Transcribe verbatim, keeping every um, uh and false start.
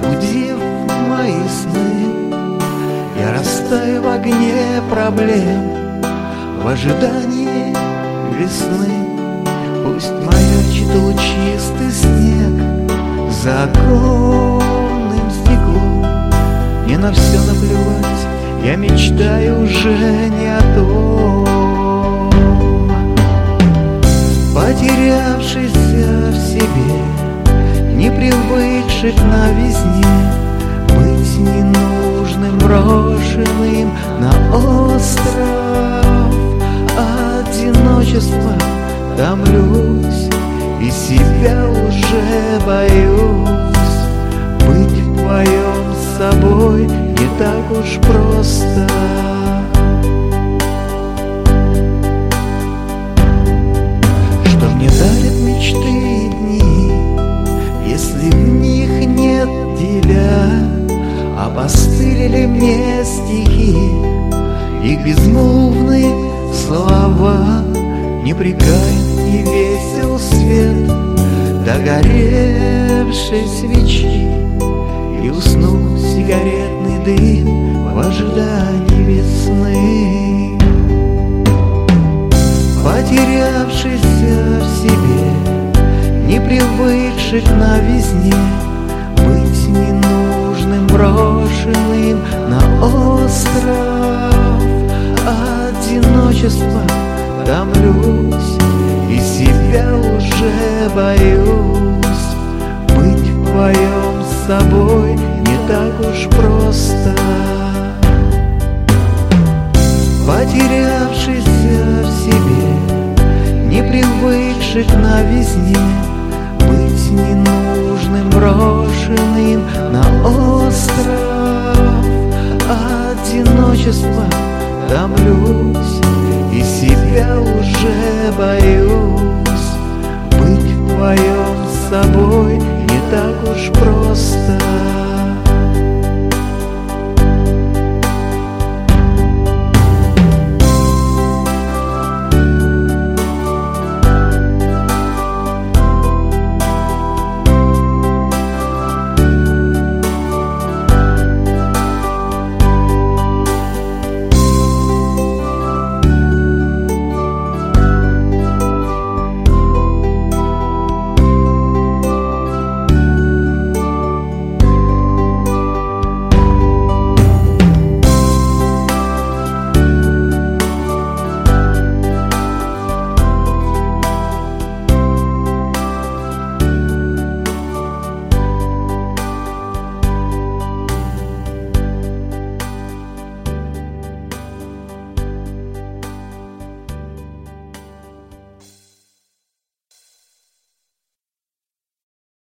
разбудив мои сны. Я растаю в огне проблем в ожидании весны. Пусть маячит лучистый снег за оконным стеклом. Мне на все наплевать, я мечтаю уже не о том. Потерявшийся в себе, не привыкший к новизне, быть ненужным, брошенным на остров одиночества. Томлюсь и себя уже боюсь. Быть вдвоем с собой не так уж просто. Что мне дарят мечты и дни, если в них нет деля? Обостыли ли мне стихи, их безмолвные слова? Не прикает и весел свет догоревшей свечи, и уснул сигаретный дым в ожидании весны. Потерявшийся в себе, не привыкший к новизне, быть ненужным, брошенным на остров одиночества. Томлюсь и себя уже боюсь. Быть вдвоем с собой не так уж просто. Потерявшийся в себе, не привыкший к новизне, быть ненужным, брошенным на остров одиночества. Томлюсь и себя уже боюсь. Быть вдвоем с собой не так уж просто.